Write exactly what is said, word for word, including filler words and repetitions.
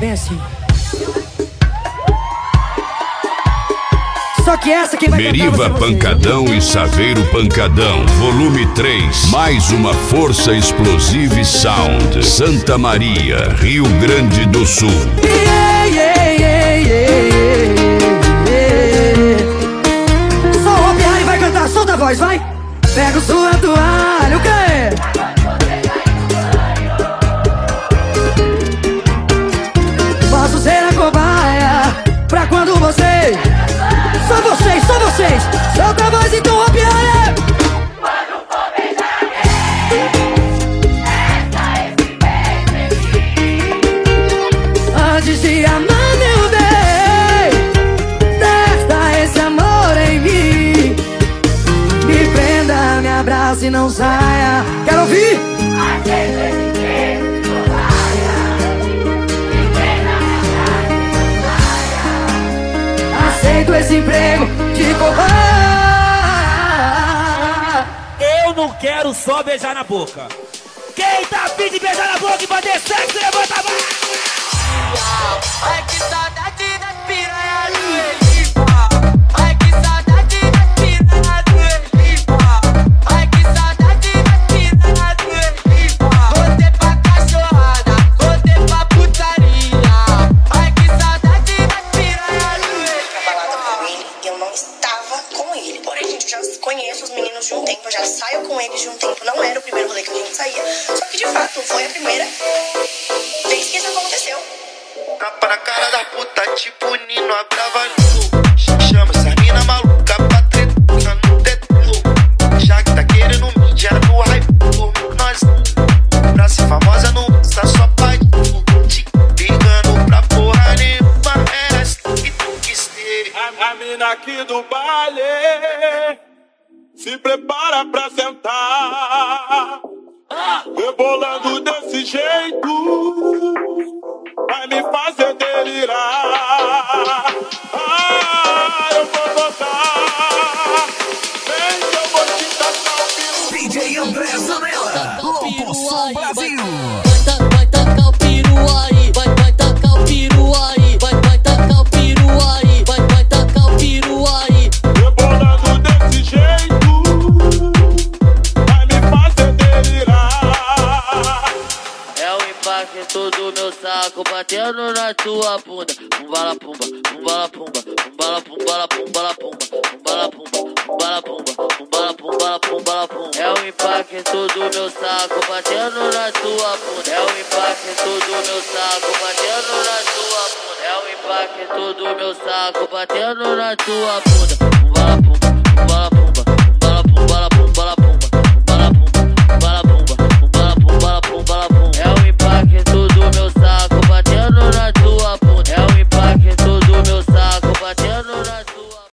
Vem assim. Só que essa quem vai Meriva Pancadão e Saveiro Pancadão, volume três. Mais uma força explosiva e sound. Santa Maria, Rio Grande do Sul. Yeah, yeah, yeah, yeah, yeah. Só o Hopi vai cantar, solta a voz, vai. Pega sua toalha, o quê? Posso ser a cobaia pra quando você... Só vocês, só vocês. Solta a voz então, Hopi. Quando for beijar alguém, testa esse beijo em mim. Antes de amar, meu bem, testa esse amor em mim. Me prenda, me abraça e não saia. Quero ouvir. Aceito esse beijo de cobaia. Me prenda, me abraça e não saia. Aceito esse emprego de cobaia. Eu não quero só beijar na boca. Quem tá afim de beijar na boca e fazer sexo, levanta a mão. Ai que saudade das piranha do Elipa. Ai que saudade das piranha do Elipa. Ai que saudade das piranha do Elipa. Voltei pra cachorrada, voltei pra putaria. Ai que saudade das piranha do Elipa. Na balada com ele, eu não estava com ele. Porém, gente, eu já conheço os meninos de um tempo, eu já saio com eles de um tempo. Não era o primeiro rolê que a gente saía. Só que de fato foi a primeira vez que isso aconteceu. Tapa na cara da puta, tipo Nino, a brava nu. Chama essa mina maluca pra treta no teto. Já que tá querendo mídia no hype, nós pra ser famosa não está só pra te ligando pra porra nenhuma. Era assim que tu quis ser. A, a mina aqui do baile se prepara pra sentar. Rebolando desse jeito vai me fazer delirar. Ah, eu vou botar. Vem que eu vou te tacar o peru. D J André Zanella, Louco Som Brasil. Vai tacar o peru aí, vai, vai tacar o peru aí, vai, vai tacar o peru aí, vai, vai tacar o peru aí. Rebolando desse jeito vai me fazer delirar. É o impacto do meu saco batendo na tua bunda. Pumbala pumba, pumbala pumba, pumbala pumbala pumbala pumba, pumbala pumba, pumbala pumba, pumbala pumbala pumbala pumba. É o impacto do meu saco batendo na tua bunda. É o impacto do meu saco batendo na tua bunda. É o impacto do meu saco batendo na tua bunda.